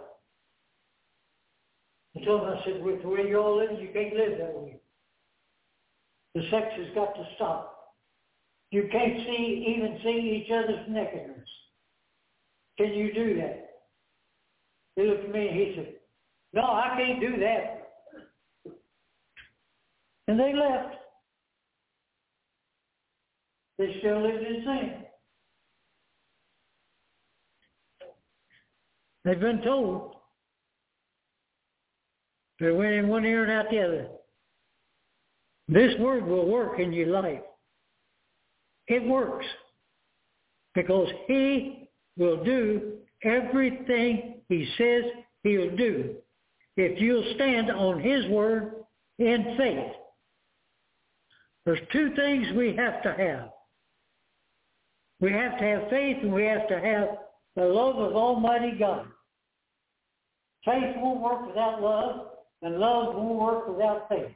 I told them, I said, with the way you all live, you can't live that way. The sex has got to stop. You can't see, even see each other's nakedness. Can you do that? He looked at me and he said, no, I can't do that. And they left. They still lived in sin. They've been told. They went in one ear and out the other. This word will work in your life. It works. Because he will do everything he says he'll do if you'll stand on his word in faith. There's two things we have to have. We have to have faith and we have to have the love of Almighty God. Faith won't work without love, and love won't work without faith.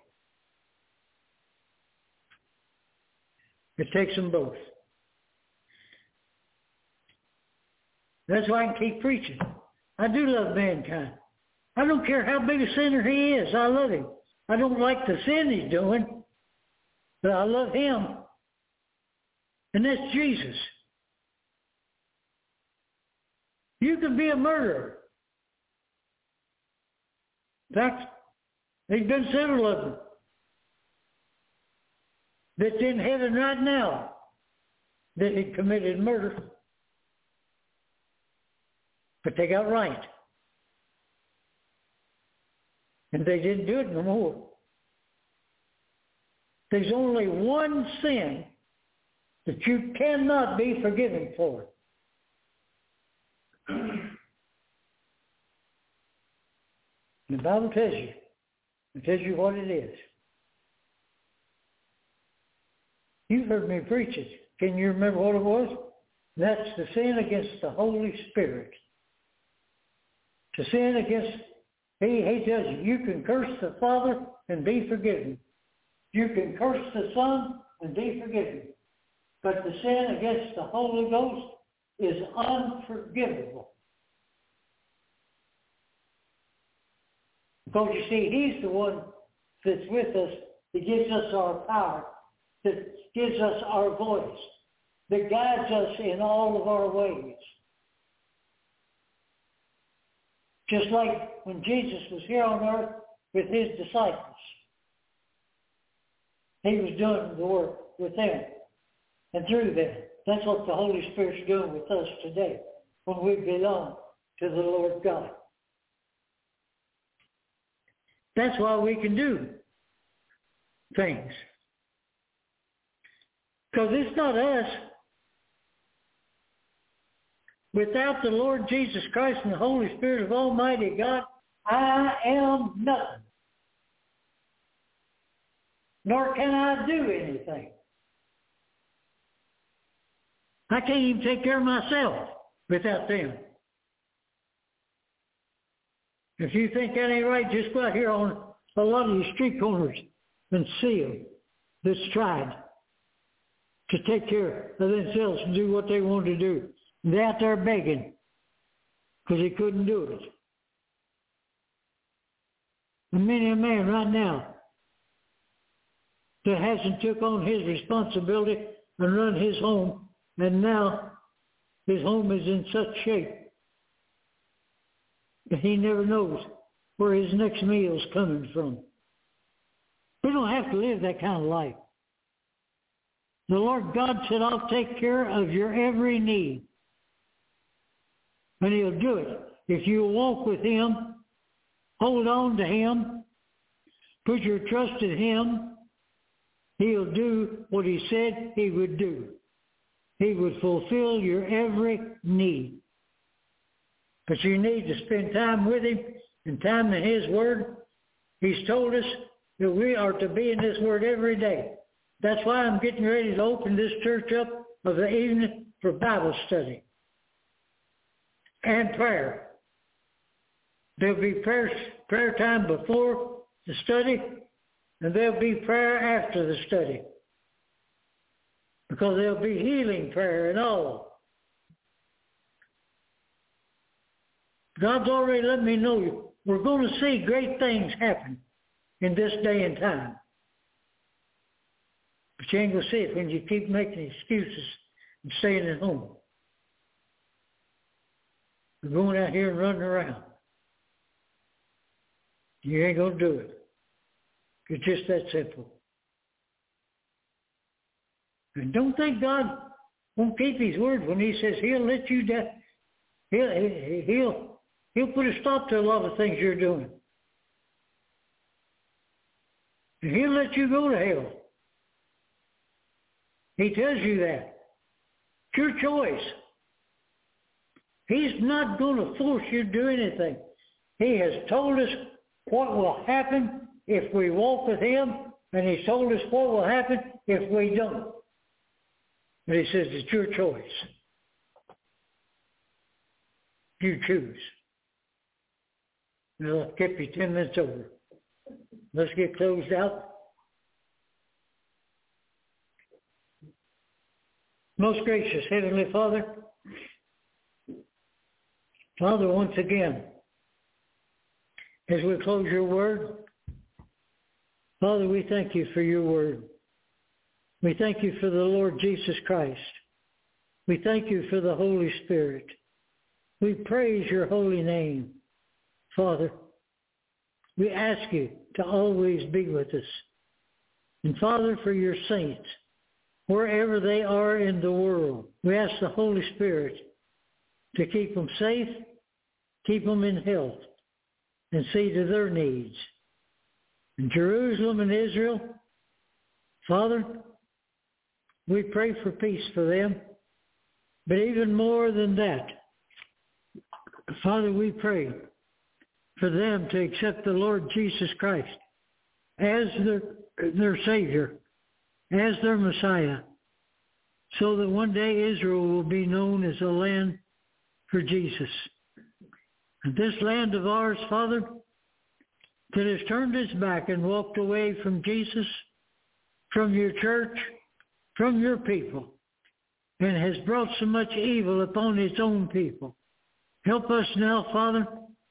It takes them both. That's why I can keep preaching. I do love mankind. I don't care how big a sinner he is. I love him. I don't like the sin he's doing, but I love him. And that's Jesus. You can be a murderer. In fact, there's been several of them that's in heaven right now that had committed murder. But they got right. And they didn't do it no more. There's only one sin that you cannot be forgiven for. The Bible tells you. It tells you what it is. You've heard me preach it. Can you remember what it was? That's the sin against the Holy Spirit. To sin against, he, he tells you, you can curse the Father and be forgiven. You can curse the Son and be forgiven. But the sin against the Holy Ghost is unforgivable. Because you see, he's the one that's with us, that gives us our power, that gives us our voice, that guides us in all of our ways. Just like when Jesus was here on earth with his disciples. He was doing the work with them and through them. That's what the Holy Spirit's doing with us today when we belong to the Lord God. That's why we can do things. Because it's not us. Without the Lord Jesus Christ and the Holy Spirit of Almighty God, I am nothing. Nor can I do anything. I can't even take care of myself without them. If you think that ain't right, just go out here on a lot of the street corners and see them that's tried to take care of themselves and do what they want to do. They're out there begging because they couldn't do it. And many a man right now that hasn't took on his responsibility and run his home, and now his home is in such shape that he never knows where his next meal is coming from. We don't have to live that kind of life. The Lord God said, I'll take care of your every need. And he'll do it. If you walk with him, hold on to him, put your trust in him, he'll do what he said he would do. He would fulfill your every need. But you need to spend time with him and time in his word. He's told us that we are to be in this word every day. That's why I'm getting ready to open this church up of the evening for Bible study and prayer. There'll be prayer, prayer time before the study, and there'll be prayer after the study. Because there'll be healing prayer and all. God's already let me know we're going to see great things happen in this day and time. But you ain't going to see it when you keep making excuses and staying at home. You're going out here and running around. You ain't going to do it. It's just that simple. And don't think God won't keep his word when he says he'll let you die. He'll, he'll, he'll put a stop to a lot of things you're doing. And he'll let you go to hell. He tells you that. It's your choice. He's not going to force you to do anything. He has told us what will happen if we walk with him, and he's told us what will happen if we don't. But he says it's your choice. You choose. Well, I've kept you ten minutes over. Let's get closed out. Most gracious Heavenly Father, Father, once again, as we close your word, Father, we thank you for your word. We thank you for the Lord Jesus Christ. We thank you for the Holy Spirit. We praise your holy name, Father. We ask you to always be with us. And Father, for your saints, wherever they are in the world, we ask the Holy Spirit to keep them safe, keep them in health, and see to their needs. In Jerusalem and Israel, Father, we pray for peace for them. But even more than that, Father, we pray for them to accept the Lord Jesus Christ as their, their Savior, as their Messiah, so that one day Israel will be known as a land for Jesus. And this land of ours, Father, that has turned its back and walked away from Jesus, from your church, from your people, and has brought so much evil upon its own people. Help us now, Father,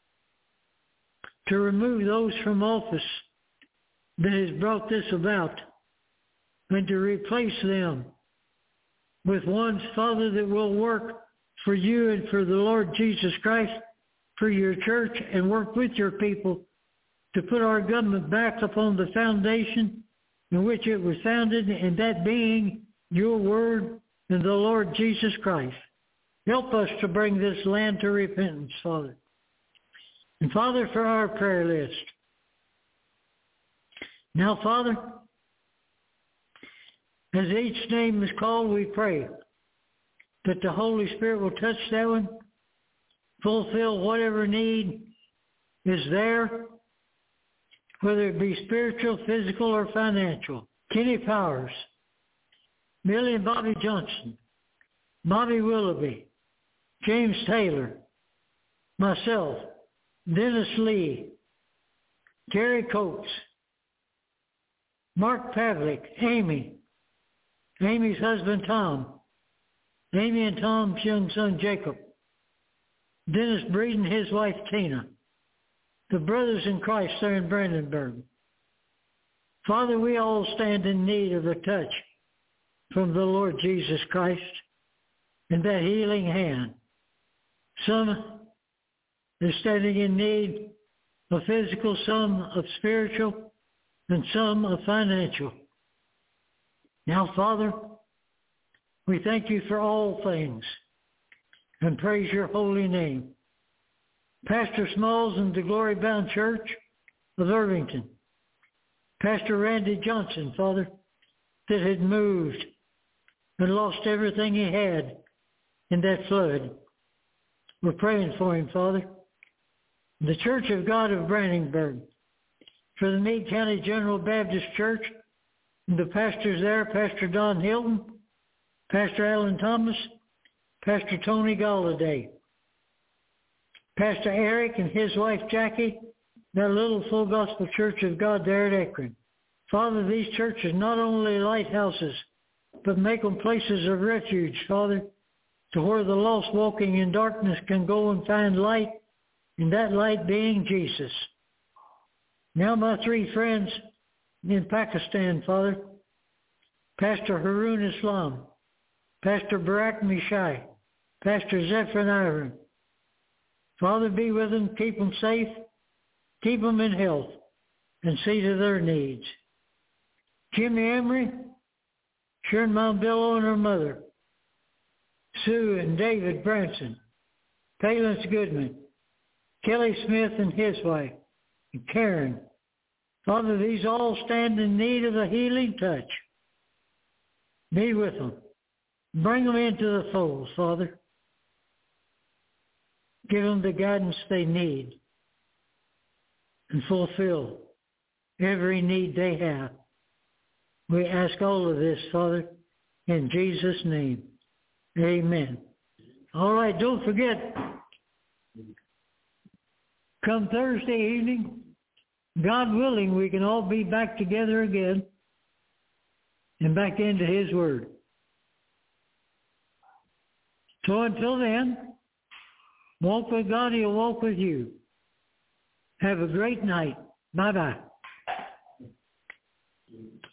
to remove those from office that has brought this about, and to replace them with ones, Father, that will work for you and for the Lord Jesus Christ, for your church, and work with your people to put our government back upon the foundation in which it was founded, and that being your word and the Lord Jesus Christ. Help us to bring this land to repentance, Father. And Father, for our prayer list. Now, Father, as each name is called, we pray that the Holy Spirit will touch that one, fulfill whatever need is there, whether it be spiritual, physical, or financial. Kenny Powers, Millie and Bobby Johnson, Bobby Willoughby, James Taylor, myself, Dennis Lee, Terry Coates, Mark Pavlik, Amy, Amy's husband Tom, Amy and Tom's young son Jacob, Dennis Breed and his wife Tina, the brothers in Christ there in Brandenburg. Father, we all stand in need of a touch from the Lord Jesus Christ and that healing hand. Some are standing in need of physical, some of spiritual, and some of financial. Now, Father, we thank you for all things and praise your holy name. Pastor Smalls and the Glory Bound Church of Irvington, Pastor Randy Johnson, Father, that had moved and lost everything he had in that flood. We're praying for him, Father. The Church of God of Brandenburg, for the Meade County General Baptist Church, and the pastors there, Pastor Don Hilton, Pastor Alan Thomas, Pastor Tony Galladay. Pastor Eric and his wife Jackie, that little Full Gospel Church of God there at Akron. Father, these churches not only lighthouses, but make them places of refuge, Father, to where the lost walking in darkness can go and find light, and that light being Jesus. Now my three friends in Pakistan, Father, Pastor Harun Islam, Pastor Barak Mishai, Pastor Zephyr Iron. Father, be with them, keep them safe, keep them in health, and see to their needs. Jimmy Emery, Sharon Mom Billow and her mother, Sue and David Branson, Palance Goodman, Kelly Smith and his wife, and Karen. Father, these all stand in need of a healing touch. Be with them. Bring them into the fold, Father. Give them the guidance they need and fulfill every need they have. We ask all of this, Father, in Jesus' name. Amen. All right, don't forget, come Thursday evening, God willing, we can all be back together again and back into His Word. So until then, walk with God, He'll walk with you. Have a great night. Bye-bye.